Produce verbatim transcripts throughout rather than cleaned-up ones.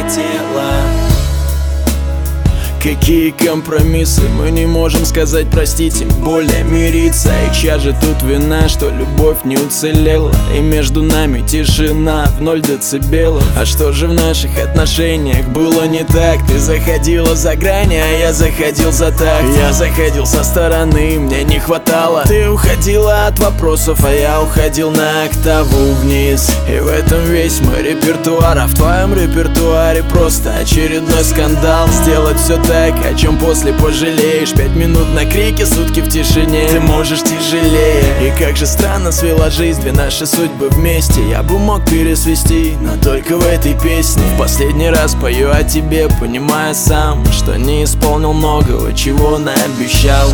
хотела. Какие компромиссы, мы не можем сказать прости, тем более мириться. И чья же тут вина, что любовь не уцелела, и между нами тишина в ноль децибелов. А что же в наших отношениях было не так? Ты заходила за грани, а я заходил за так. Я заходил со стороны, мне не хватало. Ты уходила от вопросов, а я уходил на октаву вниз. И в этом весь мой репертуар, а в твоем репертуаре просто очередной скандал. Сделать все так, о чем после пожалеешь. Пять минут на крике, сутки в тишине. Ты можешь тяжелее. И как же странно свела жизнь две наши судьбы вместе. Я бы мог пересвести, но только в этой песне. В последний раз пою о тебе, понимая сам, что не исполнил многого, чего наобещал.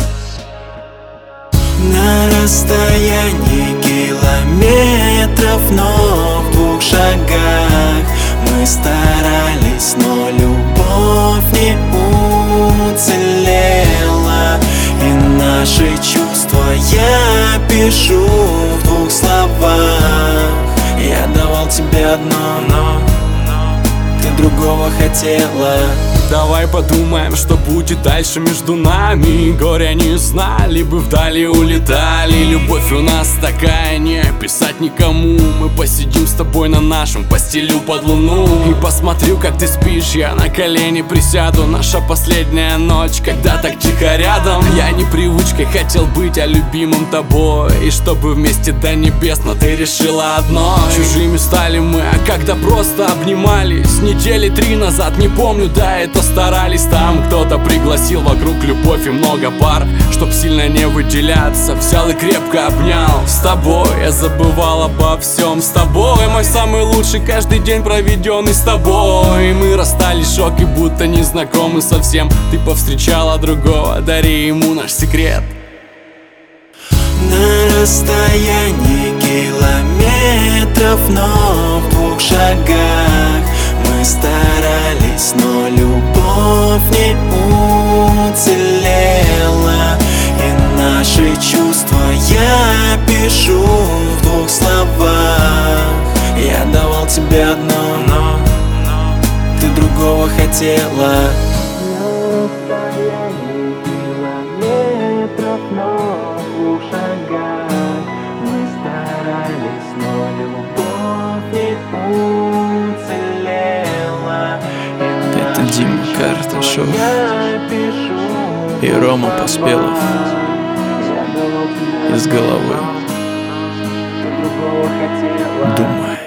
На расстоянии километров, но в двух шагах мы старались, но любовь не уцелела. И наши чувства я пишу в двух словах. Я давал тебе одно, но ты другого хотела. Давай подумаем, что будет дальше между нами. Горя не знали бы, вдали улетали. Любовь у нас такая, не описать никому. Мы посидим с тобой на нашем постелю под луну. И посмотрю, как ты спишь, я на колени присяду. Наша последняя ночь, когда так тихо рядом. Я не привычкой хотел быть, а любимым тобой. И чтобы вместе до небес, но ты решила одно. Чужими стали мы, а когда просто обнимались недели три назад, не помню, да, это старались. Там кто-то пригласил вокруг любовь и много пар. Чтоб сильно не выделяться, взял и крепко обнял. С тобой я забывал обо всем. С тобой мой самый лучший каждый день проведенный с тобой. И мы расстались в шоке, будто не знакомы совсем. Ты повстречала другого, дари ему наш секрет. На расстоянии километров, но в двух шагах мы старались, но любовь не уцелела. И наши чувства я пишу в двух словах. Я давал тебе одно, но ты другого хотела. На расстоянии километров, но в двух шагах мы старались, но любовь не уцелела. Это Дима Карташов и Рома Поспелов. Из головы думай.